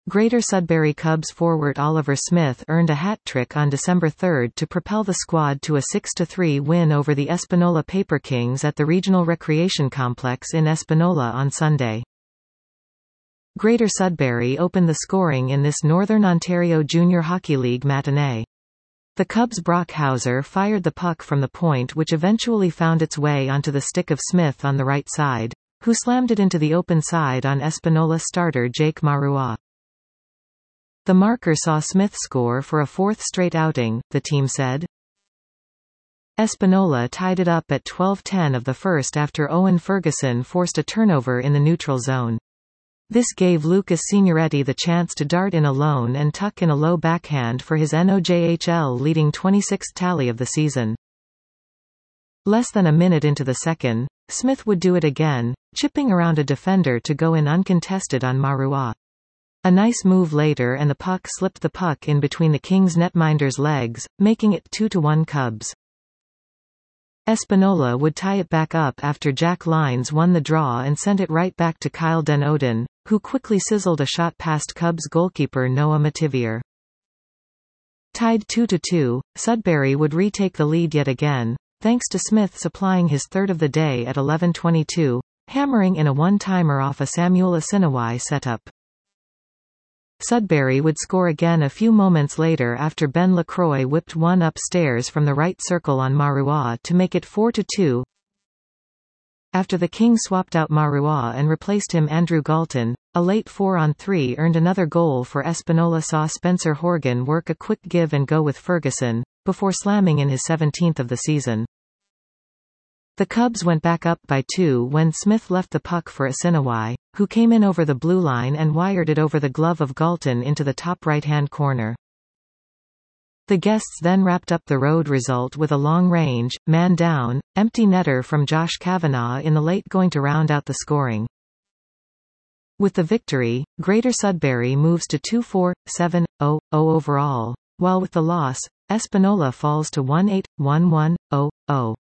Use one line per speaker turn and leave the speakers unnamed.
Greater Sudbury Cubs forward Oliver Smith earned a hat-trick on December 3 to propel the squad to a 6-3 win over the Espanola Paper Kings at the Regional Recreation Complex in Espanola on Sunday. Greater Sudbury opened the scoring in this Northern Ontario Junior Hockey League matinee. The Cubs' Brock Hauser fired the puck from the point, which eventually found its way onto the stick of Smith on the right side, who slammed it into the open side on Espanola starter Jake Marois. The marker saw Smith score for a fourth straight outing, the team said. Espanola tied it up at 12:10 of the first after Owen Ferguson forced a turnover in the neutral zone. This gave Lucas Signoretti the chance to dart in alone and tuck in a low backhand for his NOJHL leading 26th tally of the season. Less than a minute into the second, Smith would do it again, chipping around a defender to go in uncontested on Marois. A nice move later and the puck slipped the puck in between the Kings netminder's legs, making it 2-1 Cubs. Espanola would tie it back up after Jack Lyons won the draw and sent it right back to Kyle Den Oden, who quickly sizzled a shot past Cubs goalkeeper Noah Mativier. Tied 2-2, Sudbury would retake the lead yet again, thanks to Smith supplying his third of the day at 11:22, hammering in a one-timer off a Samuel Asinawai setup. Sudbury would score again a few moments later after Ben Lacroix whipped one upstairs from the right circle on Marois to make it 4-2. After the Kings swapped out Marois and replaced him Andrew Galton, a late 4-on-3 earned another goal for Espanola. Saw Spencer Horgan work a quick give and go with Ferguson, before slamming in his 17th of the season. The Cubs went back up by 2 when Smith left the puck for Asinawai, who came in over the blue line and wired it over the glove of Galton into the top right-hand corner. The guests then wrapped up the road result with a long-range, man-down, empty netter from Josh Kavanagh in the late going to round out the scoring. With the victory, Greater Sudbury moves to 2-4-7-0-0 overall, while with the loss, Espanola falls to 1-8-1-1-0-0.